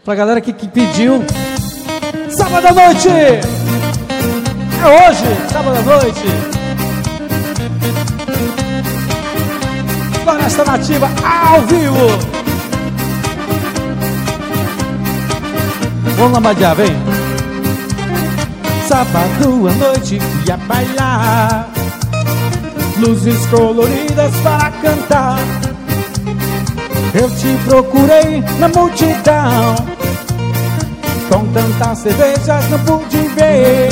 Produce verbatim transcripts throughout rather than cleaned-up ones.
Pra galera que, que pediu. Sábado à noite! É hoje, sábado à noite. Floresta Nativa ao vivo. Vamos lambadear, vem. Sábado à noite ia bailar, luzes coloridas para cantar. Eu te procurei na multidão, com tantas cervejas não pude ver.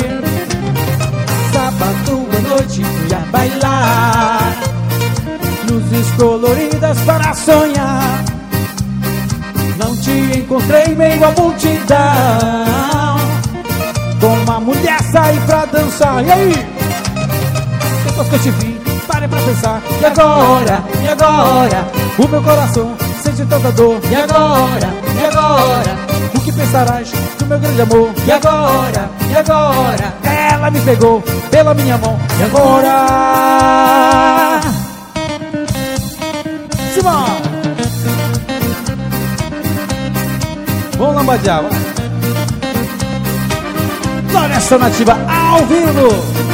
Sábado à noite ia bailar, luzes coloridas para sonhar. Não te encontrei meio à multidão, com uma mulher saí pra dançar. E aí? Depois que eu te vi, parei pra pensar. E agora? E agora? O meu coração sente tanta dor. E agora? E agora? O que pensarás do meu grande amor? E agora? E agora? Ela me pegou pela minha mão. E agora? Simão! Vamos lambadear, vai. Floresta Nativa ao vivo.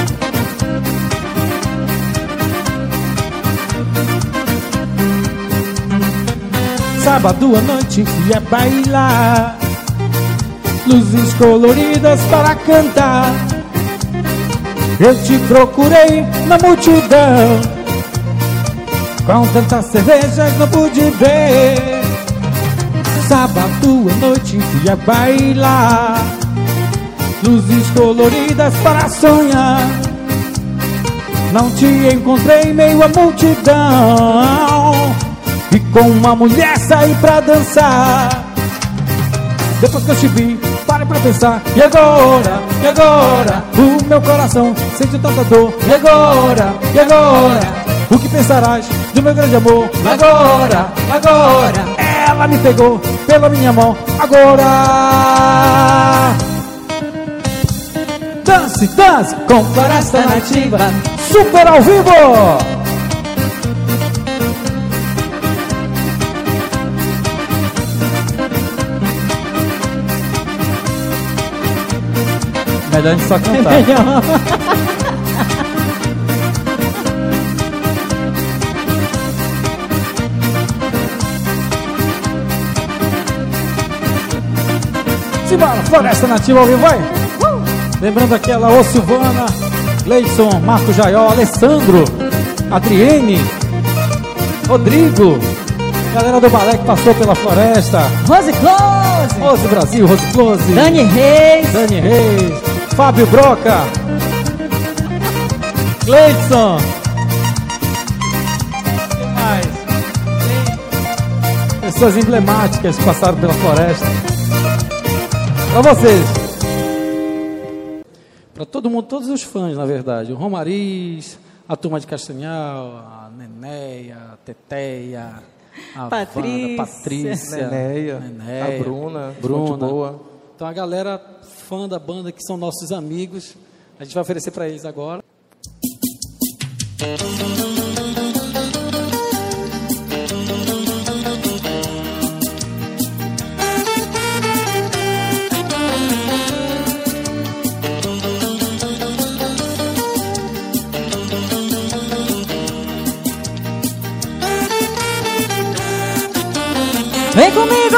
Sábado à noite ia bailar, luzes coloridas para cantar. Eu te procurei na multidão, com tantas cervejas não pude ver. Sábado à noite ia bailar, luzes coloridas para sonhar. Não te encontrei meio à multidão, e com uma mulher saí pra dançar. Depois que eu te vi, parei pra pensar. E agora? E agora? O meu coração sente tanta dor. E agora? E agora? O que pensarás do meu grande amor? E agora? E agora? Ela me pegou pela minha mão. Agora dance, dance com Floresta Nativa, super ao vivo. Melhor a gente só cantar. Melhor. Simbora, Floresta Nativa ao vivo, vai! Uh! Lembrando aqui ela, ô Silvana, Gleison, Marco Jaiol, Alessandro, Adriene, Rodrigo, galera do balé que passou pela floresta. Rose Close, Rose Brasil, Rose Close, Dani Reis, Dani Reis, Fábio Broca, Gleison. Que mais? Pessoas emblemáticas que passaram pela floresta. Para vocês, para todo mundo, todos os fãs, na verdade, o Romariz, a turma de Castanhal, a Nenéia, a Teteia, a Patrícia, Wanda, Patrícia, Nenéia, Nenéia, a Bruna, Bruna. boa. Então a galera fã da banda que são nossos amigos, a gente vai oferecer para eles agora. vem comigo!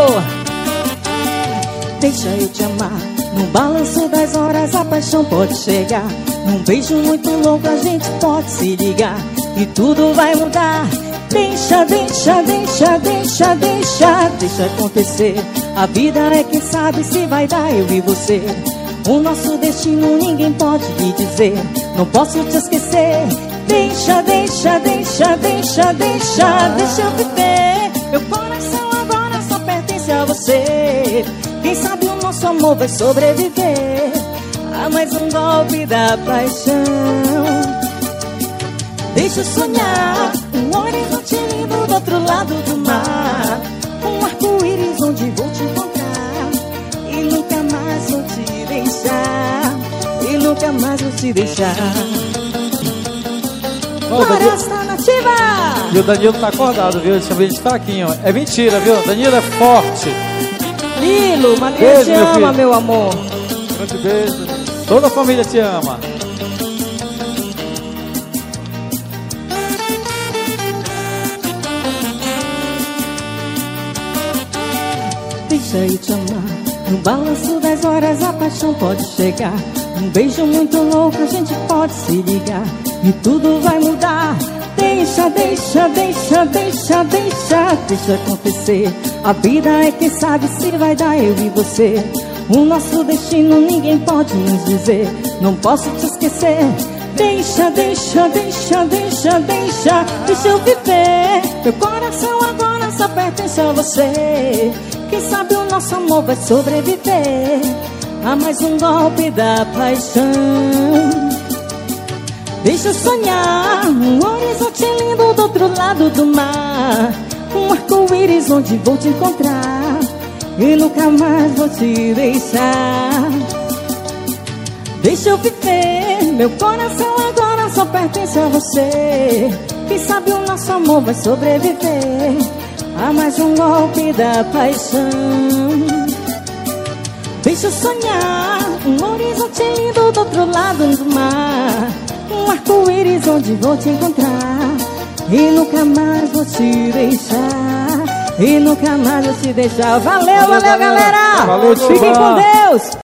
Deixa eu te amar. No balanço das horas a paixão pode chegar. Num beijo muito louco a gente pode se ligar, e tudo vai mudar. Deixa, deixa, deixa, deixa, deixa, deixa acontecer. A vida é quem sabe se vai dar eu e você. O nosso destino ninguém pode lhe dizer. Não posso te esquecer. Deixa, deixa, deixa, deixa, deixa, deixa eu viver. Meu coração agora só pertence a você. Quem sabe o nosso amor vai sobreviver a mais um golpe da paixão. Deixa eu sonhar um horizonte lindo do outro lado do mar, um arco-íris onde vou te encontrar, e nunca mais vou te deixar, e nunca mais vou te deixar. Floresta Nativa! E o Danilo tá acordado, viu? Deixa eu ver ele fraquinho. É mentira, viu? Danilo é forte. Nilo, madrinha Beijo, te meu ama, filho. meu amor. Grande beijo. Toda a família te ama. Deixa eu te amar. No balanço das horas a paixão pode chegar. Um beijo muito louco a gente pode se ligar. E tudo vai mudar. Deixa, deixa, deixa, deixa, deixa, deixa acontecer. A vida é quem sabe se vai dar eu e você. O nosso destino ninguém pode nos dizer. Não posso te esquecer. Deixa, deixa, deixa, deixa, deixa, deixa eu viver. Meu coração agora só pertence a você. Quem sabe o nosso amor vai sobreviver a mais um golpe da paixão. Deixa eu sonhar um horizonte lindo do outro lado do mar. Um arco-íris onde vou te encontrar e nunca mais vou te deixar. Deixa eu viver, meu coração agora só pertence a você. Quem sabe o nosso amor vai sobreviver a mais um golpe da paixão. Deixa eu sonhar um horizonte lindo do outro lado do mar. Um arco-íris onde vou te encontrar e nunca mais vou te deixar. E nunca mais vou te deixar. Valeu, valeu, valeu, galera. Valeu, fiquem com Deus.